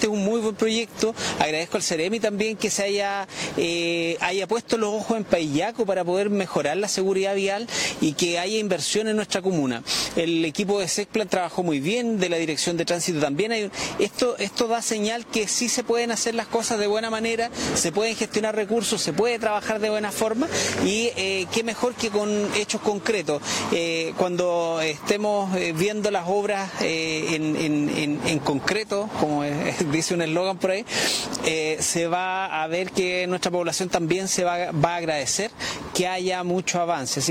este es un muy buen proyecto. Agradezco al Ceremi también que se haya puesto los ojos en Paillaco para poder mejorar la seguridad vial y que haya inversión en nuestra comuna. El equipo de Sexplan trabajó muy bien, de la Dirección de Tránsito también. Esto da señal que sí se pueden hacer las cosas de buena manera, se pueden gestionar recursos, se puede trabajar de buena forma y qué mejor que con hechos concretos. Cuando estemos viendo las obras en concreto, como dice un eslogan por ahí, se va a ver que nuestra población también se va a agradecer que haya mucho avance.